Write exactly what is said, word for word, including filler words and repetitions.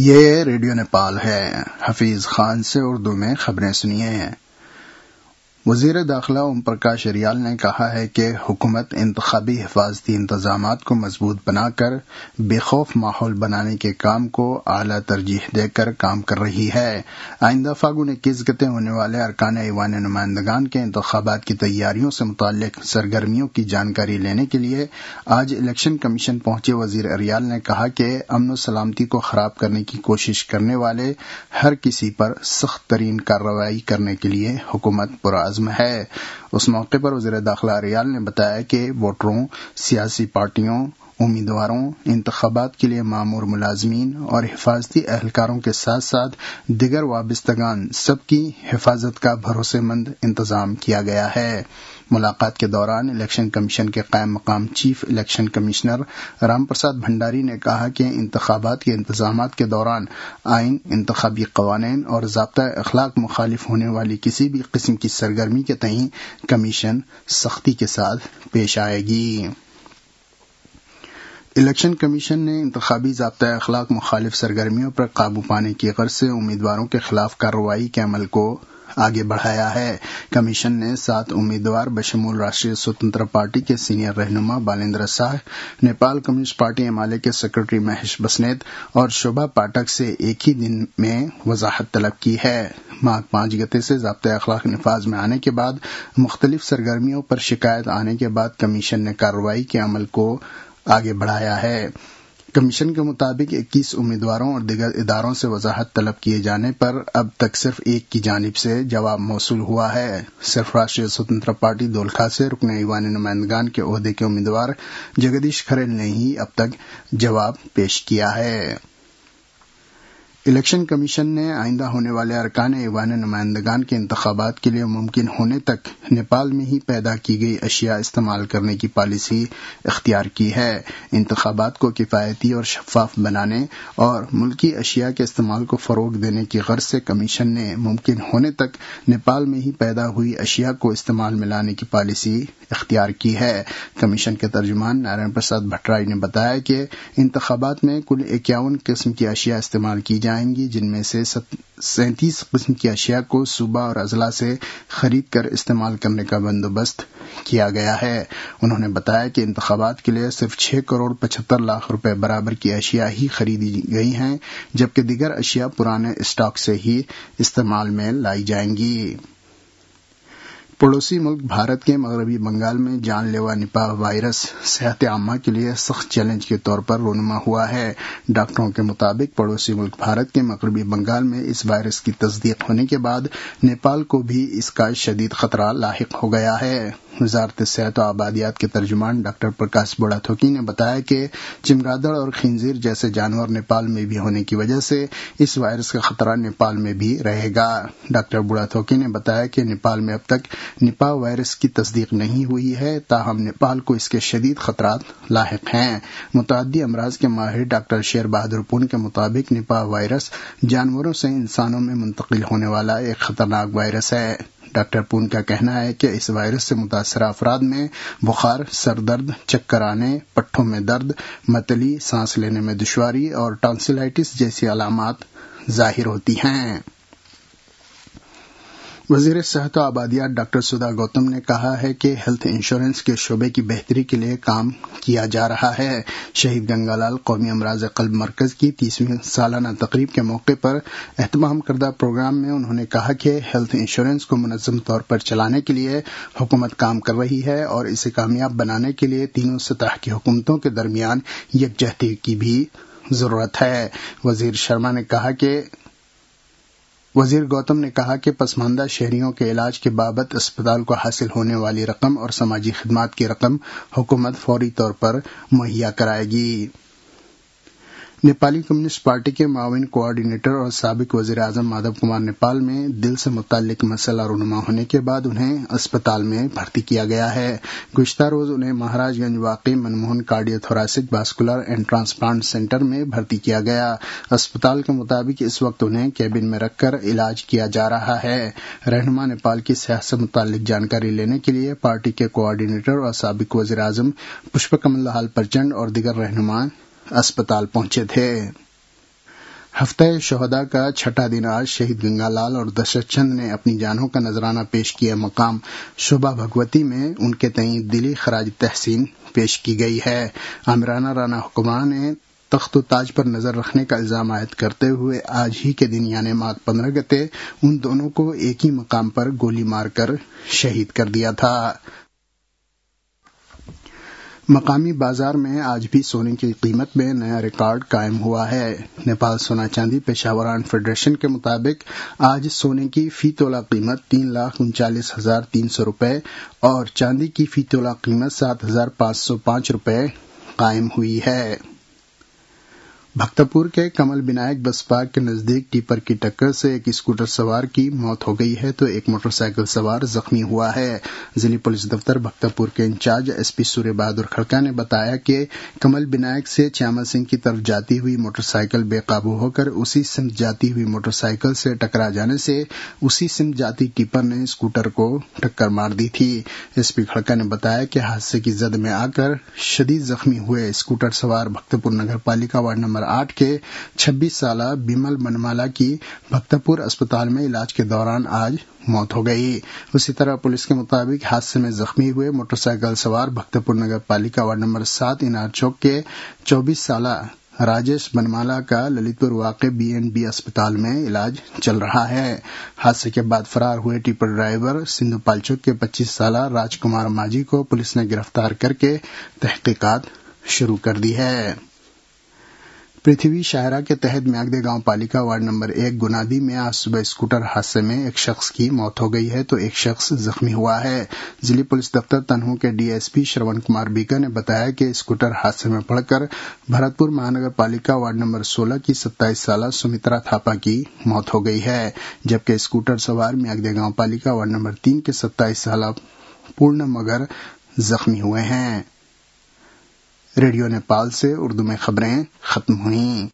یہ ریڈیو نیپال ہے۔ حفیظ خان سے اردو میں خبریں سنیے۔ وزیر داخلہ اوم پرکاش اریال نے کہا ہے کہ حکومت انتخابی حفاظتی انتظامات کو مضبوط بنا کر بے خوف ماحول بنانے کے کام کو اعلیٰ ترجیح دے کر کام کر رہی ہے۔ آئندہ فاگن اکیس گتے ہونے والے ارکان ایوان نمائندگان کے انتخابات کی تیاریوں سے متعلق سرگرمیوں کی جانکاری لینے کے لیے آج الیکشن کمیشن پہنچے وزیر اریال نے کہا کہ امن و سلامتی کو خراب کرنے کی کوشش کرنے والے ہر کسی پر سخت ترین کارروائی کرنے کے لیے حکومت پرعزم ہے۔ اس موقع پر وزیر داخلہ اریال نے بتایا کہ ووٹروں، سیاسی پارٹیوں، امیدواروں، انتخابات کے لیے مامور ملازمین اور حفاظتی اہلکاروں کے ساتھ ساتھ دیگر وابستگان سب کی حفاظت کا بھروسے مند انتظام کیا گیا ہے۔ ملاقات کے دوران الیکشن کمیشن کے قائم مقام chief election commissioner Ram Prasad Bhandari نے کہا کہ انتخابات کے انتظامات کے دوران آئین، انتخابی قوانین اور ضابطۂ اخلاق مخالف ہونے والی کسی بھی قسم کی سرگرمی کے تئیں کمیشن سختی کے ساتھ پیش آئے گی۔ الیکشن کمیشن نے انتخابی ضابطۂ اخلاق مخالف سرگرمیوں پر قابو پانے کی غرض سے امیدواروں کے خلاف کارروائی کے عمل کو آگے بڑھایا ہے۔ کمیشن نے سات امیدوار بشمول راشٹریہ سوتنترا پارٹی کے سینئر رہنما Balendra Shah, Nepal communist party M I A کے سیکرٹری مہیش بسنیت اور شوبھا پاٹھک سے ایک ہی دن میں وضاحت طلب کی ہے۔ ماہ پانچ گتے سے ضابطۂ اخلاق نفاذ میں آنے کے بعد مختلف سرگرمیوں پر شکایت آنے کے بعد کمیشن نے کارروائی کے عمل کو آگے بڑھایا ہے۔ کمیشن کے مطابق اکیس امیدواروں اور دیگر اداروں سے وضاحت طلب کیے جانے پر اب تک صرف ایک کی جانب سے جواب موصول ہوا ہے۔ صرف راشٹریہ سوتنترا پارٹی دولکھا سے رکن ایوان نمائندگان کے عہدے کے امیدوار جگدیش کھریل نے ہی اب تک جواب پیش کیا ہے۔ الیکشن کمیشن نے آئندہ ہونے والے ارکان ایوان نمائندگان کے انتخابات کے لیے ممکن ہونے تک نیپال میں ہی پیدا کی گئی اشیاء استعمال کرنے کی پالیسی اختیار کی ہے۔ انتخابات کو کفایتی اور شفاف بنانے اور ملکی اشیاء کے استعمال کو فروغ دینے کی غرض سے کمیشن نے ممکن ہونے تک نیپال میں ہی پیدا ہوئی اشیاء کو استعمال میں لانے کی پالیسی اختیار کی ہے۔ کمیشن کے ترجمان نارائن پرساد بھٹرائی نے بتایا کہ انتخابات میں کل اکیاون قسم کی اشیاء استعمال کی جائیں گی، جن میں سے سینتیس قسم کی اشیاء کو صوبہ اور اضلاع سے خرید کر استعمال کرنے کا بندوبست کیا گیا ہے۔ انہوں نے بتایا کہ انتخابات کے لیے صرف چھ کروڑ پچہتر لاکھ روپے برابر کی اشیاء ہی خریدی گئی ہیں، جبکہ دیگر اشیاء پرانے اسٹاک سے ہی استعمال میں لائی جائیں گی۔ پڑوسی ملک بھارت کے مغربی بنگال میں جان لیوا نپاہ وائرس صحت عامہ کے لیے سخت چیلنج کے طور پر رونما ہوا ہے۔ ڈاکٹروں کے مطابق پڑوسی ملک بھارت کے مغربی بنگال میں اس وائرس کی تصدیق ہونے کے بعد نیپال کو بھی اس کا شدید خطرہ لاحق ہو گیا ہے۔ وزارت صحت و آبادیات کے ترجمان ڈاکٹر پرکاش بوڑا تھوکی نے بتایا کہ چمگادڑ اور خنزیر جیسے جانور نیپال میں بھی ہونے کی وجہ سے اس وائرس کا خطرہ نیپال میں بھی رہے گا۔ ڈاکٹر بوڑا تھوکی نے بتایا کہ نیپال میں اب تک نپاہ وائرس کی تصدیق نہیں ہوئی ہے، تاہم نیپال کو اس کے شدید خطرات لاحق ہیں۔ متعدی امراض کے ماہر ڈاکٹر شیر بہادر پون کے مطابق نپاہ وائرس جانوروں سے انسانوں میں منتقل ہونے والا ایک خطرناک وائرس ہے۔ ڈاکٹر پون کا کہنا ہے کہ اس وائرس سے متاثرہ افراد میں بخار، سر درد، چکر آنے، پٹھوں میں درد، متلی، سانس لینے میں دشواری اور ٹانسلائٹس جیسی علامات ظاہر ہوتی ہیں۔ وزیر صحت و آبادیات ڈاکٹر سدھا گوتم نے کہا ہے کہ ہیلتھ انشورنس کے شعبے کی بہتری کے لیے کام کیا جا رہا ہے۔ شہید گنگا لال قومی امراض قلب مرکز کی تیسویں سالانہ تقریب کے موقع پر اہتمام کردہ پروگرام میں انہوں نے کہا کہ ہیلتھ انشورنس کو منظم طور پر چلانے کے لیے حکومت کام کر رہی ہے اور اسے کامیاب بنانے کے لیے تینوں سطح کی حکومتوں کے درمیان یکجہتی کی بھی ضرورت ہے۔ وزیر شرما نے کہا کہ وزیر گوتم نے کہا کہ پسماندہ شہریوں کے علاج کے بابت اسپتال کو حاصل ہونے والی رقم اور سماجی خدمات کی رقم حکومت فوری طور پر مہیا کرائے گی۔ نیپالی کمیونسٹ پارٹی کے معاون کوآرڈینیٹر اور سابق وزیر اعظم مادھو کمار نیپال میں دل سے متعلق مسئلہ رونما ہونے کے بعد انہیں اسپتال میں بھرتی کیا گیا ہے۔ گزشتہ روز انہیں مہاراج گنج واقع Manmohan cardio thoracic vascular and transplant centre میں بھرتی کیا گیا۔ اسپتال کے مطابق اس وقت انہیں کیبن میں رکھ کر علاج کیا جا رہا ہے۔ رہنما نیپال کی صحت سے متعلق جانکاری لینے کے لیے پارٹی کے کوآرڈینیٹر اور سابق وزیر اعظم پشپ کمل دہال پرچنڈ اور دیگر رہنما اسپتال پہنچے تھے۔ ہفتہ شہداء کا چھٹا دن آج شہید گنگا لال اور دشرت چند نے اپنی جانوں کا نذرانہ پیش کیا مقام شوبھا بھگوتی میں ان کے تئیں دلی خراج تحسین پیش کی گئی ہے۔ عامرانہ رانا حکمراں نے تخت و تاج پر نظر رکھنے کا الزام عائد کرتے ہوئے آج ہی کے دن یعنی ماہ پندرہ گتے ان دونوں کو ایک ہی مقام پر گولی مار کر شہید کر دیا تھا۔ مقامی بازار میں آج بھی سونے کی قیمت میں نیا ریکارڈ قائم ہوا ہے۔ نیپال سونا چاندی پیشاوران فیڈریشن کے مطابق آج سونے کی فی تولہ قیمت تین لاکھ انچالیس ہزار تین سو روپے اور چاندی کی فی تولہ قیمت سات ہزار پانچ سو پانچ روپے قائم ہوئی ہے۔ بھکتاپور کے کمل بنائک بس پارک کے نزدیک ٹیپر کی ٹکر سے ایک اسکوٹر سوار کی موت ہو گئی ہے تو ایک موٹر سائیکل سوار زخمی ہوا ہے۔ ضلع پولیس دفتر بھکتاپور کے انچارج ایس پی سوریہ بہادر کھڑکا نے بتایا کہ کمل بنائک سے چیاما سنگھ کی طرف جاتی ہوئی موٹر سائیکل بے قابو ہو کر اسی سمت جاتی ہوئی موٹر سائیکل سے ٹکرا جانے سے اسی سمت جاتی ٹیپر نے اسکوٹر کو ٹکر مار دی تھی۔ ایس پی کھڑکا نے بتایا کہ حادثے کی زد میں آ کر شدید زخمی ہوئے اسکوٹر سوار بھکتاپور نگر پالیکا وارڈ نمبر آٹھ کے چھبیس سالہ بیمل منمالا کی بھکتاپور اسپتال میں علاج کے دوران آج موت ہو گئی۔ اسی طرح پولیس کے مطابق حادثے میں زخمی ہوئے موٹر سائیکل سوار بھکتاپور نگر پالیکا وارڈ نمبر سات انار چوک کے چوبیس سالہ راجیش بنمالا کا للت پور واقع بی این بی اسپتال میں علاج چل رہا ہے۔ حادثے کے بعد فرار ہوئے ٹیپر ڈرائیور سندھو پال چوک کے پچیس سالہ راج کمار ماجی کو پولیس نے گرفتار کر کے تحقیقات شروع کر دی ہے۔ پرتھوی شاہراہ کے تحت میاگدے گاؤں پالیکا وارڈ نمبر ایک گنادی میں آج صبح اسکوٹر حادثے میں ایک شخص کی موت ہو گئی ہے تو ایک شخص زخمی ہوا ہے۔ ضلع پولیس دفتر تنہو کے D S P Shravan Kumar Bika نے بتایا کہ اسکوٹر حادثے میں پڑ کر بھرتپور مہانگر پالیکا وارڈ نمبر سولہ کی ستائیس سالہ سمترا تھاپا کی موت ہو گئی ہے جبکہ اسکوٹر سوار میاگدے گاؤں پالیکا وارڈ نمبر تین کے ستائیس سالہ پورن مگر زخمی ہوئے ہیں۔ ریڈیو نیپال سے اردو میں خبریں ختم ہوئیں۔